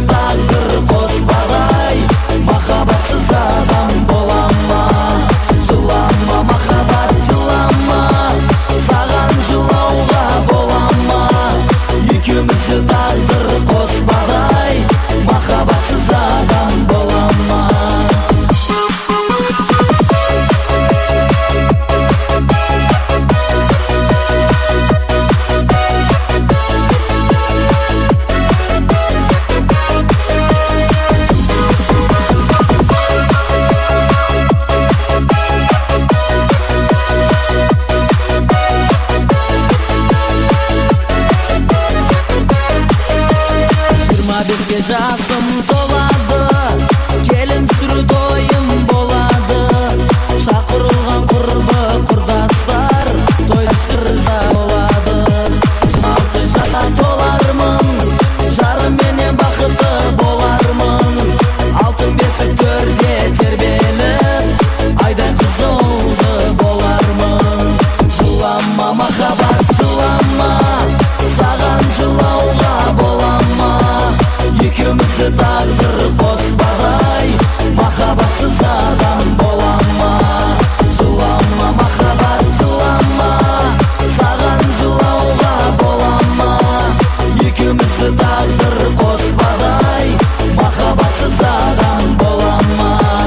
тағдыр қоспадай, махаббатсыз адам бола ма? Жылама, махаббат, жылама, саған жылауға бола ма? Екеумізді тағдыр қоспадай, махаббатсыз адам бола ма? Беске жасым толады, келін сүрді ойым болады. Шақырылған құрбы құрдастар, тойда шырға болады. 16 жасқа толармын, жарыменен бақытты болармын. Алтын бесік төрде тербеліп, айдай қызылды болармын. Жылама, махаббат, жылама, саған жылауға бола ма? Екеумізді тағдыр қоспадай, махаббатсыз адам бола ма? Жылама, махаббат, жылама, саған жылауға бола ма? Екеумізді тағдыр қоспадай, махаббатсыз адам бола ма?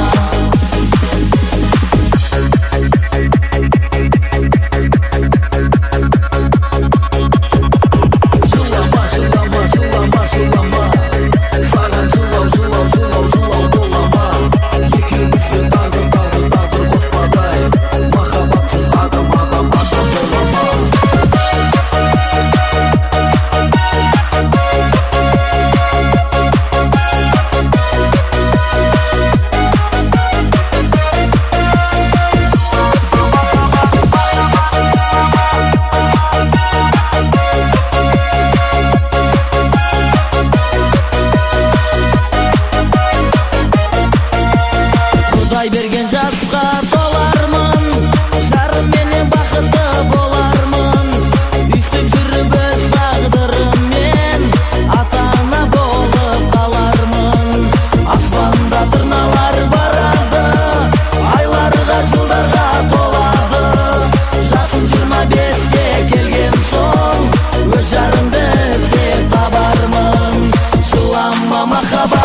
Жылама, жылама, жылама, жылама, саған жылау, жылау, жылау, жылау бола ма? Екеумізді тағдыр қоспадай, махаббатсыз адам бола ма? Құдай берген жасқа толармын, жарыменен бақытты болармын. Үйстіп жүріп өз тағдырыммен, ата-ана болып қалармын. Аспанда тырналар барады, айларға, жылдарға толады. Жасым 25-ке келген соң, өз жарымды іздеп табармын. Жылама, махаббат,